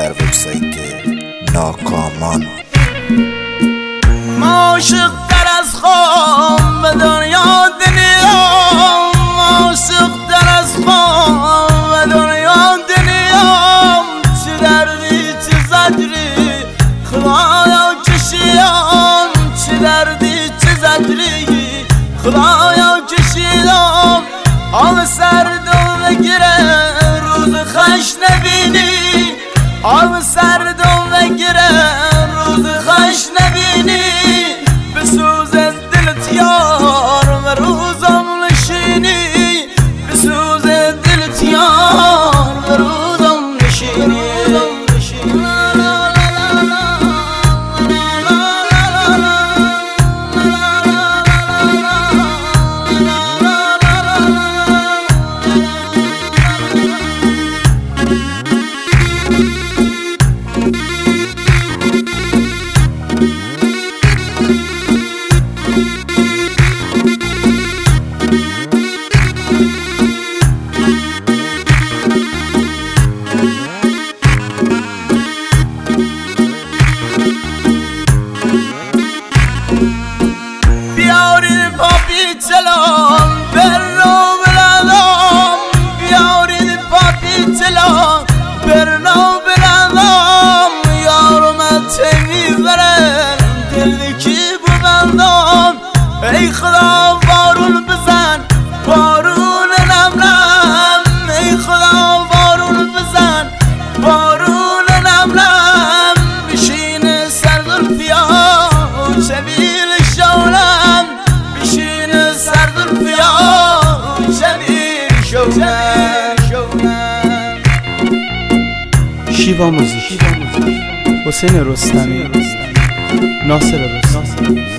در وبسایت ناکامان. ما عاشق تر از خواب به دنیا دنیام، عاشق تر از خواب به دنیا دنیام. چه دردی چه زجری خدایا کشیدم، چه دردی چه زجری خدایا کشیدم. آب سردم بگیره روز خش نبینی، آب سردم بگیره روز خش نبینی. بسوز دلت یار و روزم نشینی، بسوز دلت یار و روزم نشینی. بیارید پاپی چلان برنو بلندم، بیارید پاپی چلان برنو بلندم. یارم تیمی برن دل کی ببندم. ای خدا بارون بزن بارون نم نم، ای خدا بارون بزن بارون نم نم. بشین سر زلفیا شبیل شولم، بشین سر زلفیا شبیل شولم. شیوا موزیک، حسین رستمی، ناصر رستمی.